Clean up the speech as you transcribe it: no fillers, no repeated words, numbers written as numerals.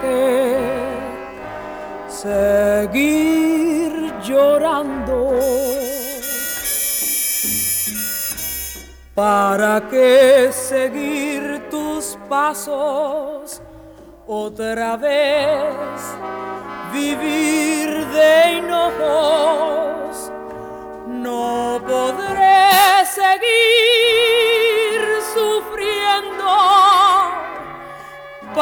qué seguir llorando? ¿Para qué seguir tus pasos otra vez? Vivir de hinojos no podré.